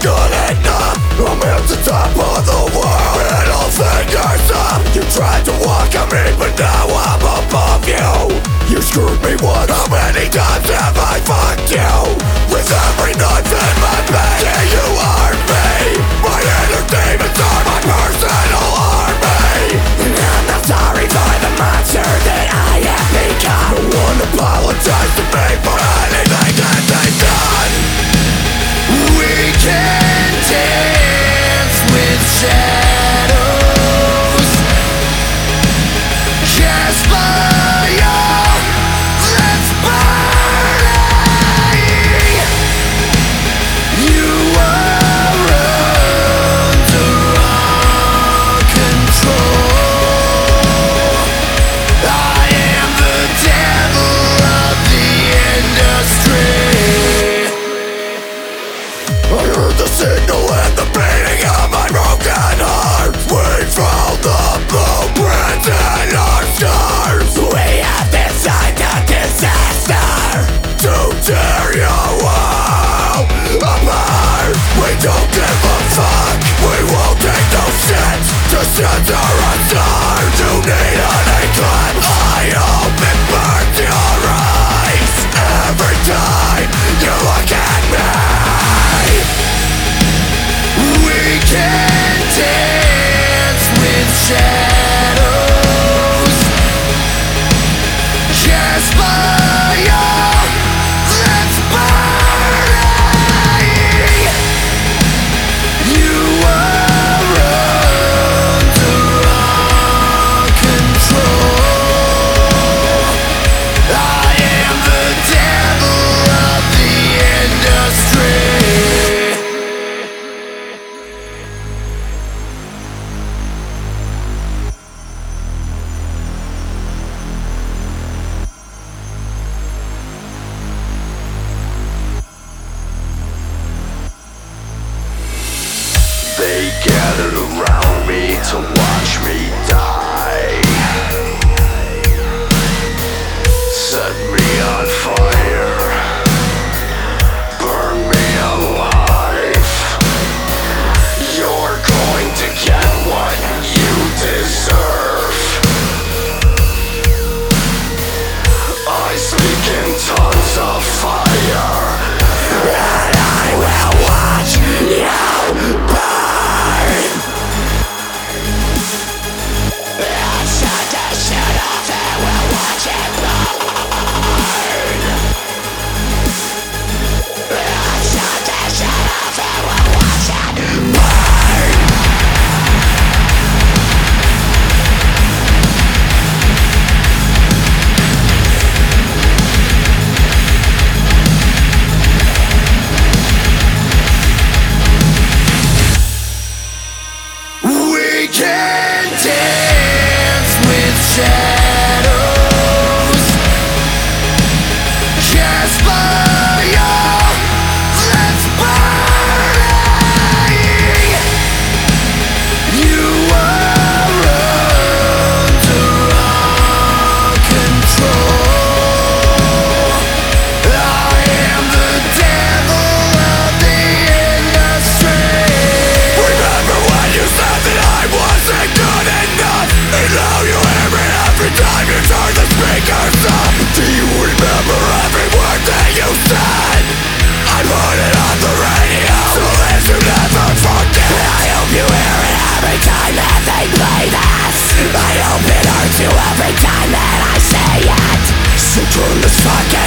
good enough. I'm at the top of the world, middle fingers up. You tried to walk on me, but now I'm above you. You screwed me once, how many times have I fucked you? With every knife in my back, yeah, you are me. My inner demons are my personal army. And I'm not sorry for the monster that I have become. No one apologize to me for anything that they've done. We can dance with shadows, cast fire that's burning. You are under our control. I am the devil of the industry. I heard the signal and the beating of my broken heart. We found the blueprints in our scars. We have designed a disaster to tear your world apart. We don't give a fuck, we won't take no shit to censor us hard. You need an eclipse, I hope it burns your eyes every time you look at me. We can dance with shadows, cast fire that's burning. You are under our control. I am the devil of the industry. They gathered around me to watch me die. Set me on fire, burn me alive. You're going to get what you deserve. I speak in tongues of fire, and I will watch you burn. Shut off and we'll watch it burn. Shut off and we'll watch it burn. We can dance with shadows, cast fire that's burning. You are under our control. I am the devil of the industry. Remember when you said that I wasn't good enough, and now you hear me every time you turn the speakers up. Do you remember every word that you said? I put it on the radio, so that you never forget. I hope you hear it every time that they play this. I hope it hurts you every time that I say it. So turn this fucking